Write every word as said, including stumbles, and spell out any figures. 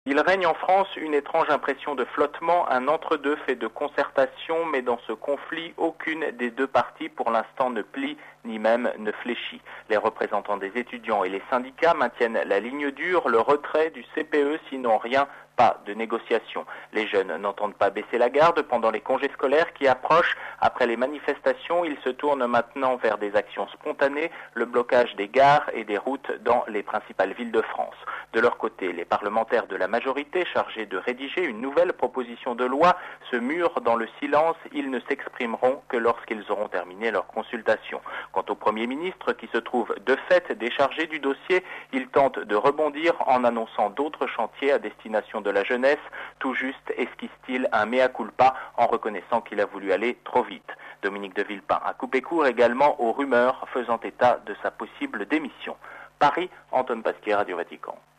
Il règne en France une étrange impression de flottement, un entre-deux fait de concertation, mais dans ce conflit, aucune des deux parties pour l'instant ne plie, ni même ne fléchit. Les représentants des étudiants et les syndicats maintiennent la ligne dure, le retrait du C P E, sinon rien, pas de négociation. Les jeunes n'entendent pas baisser la garde pendant les congés scolaires qui approchent. Après les manifestations, ils se tournent maintenant vers des actions spontanées, le blocage des gares et des routes dans les principales villes de France. De leur côté, les parlementaires de la majorité chargés de rédiger une nouvelle proposition de loi se murent dans le silence. Ils ne s'exprimeront que lorsqu'ils auront terminé leur consultation. Quant au Premier ministre, qui se trouve de fait déchargé du dossier, il tente de rebondir en annonçant d'autres chantiers à destination de la jeunesse. Tout juste esquisse-t-il un mea culpa en reconnaissant qu'il a voulu aller trop vite. Dominique de Villepin a coupé court également aux rumeurs faisant état de sa possible démission. Paris, Antoine Pasquier, Radio Vatican.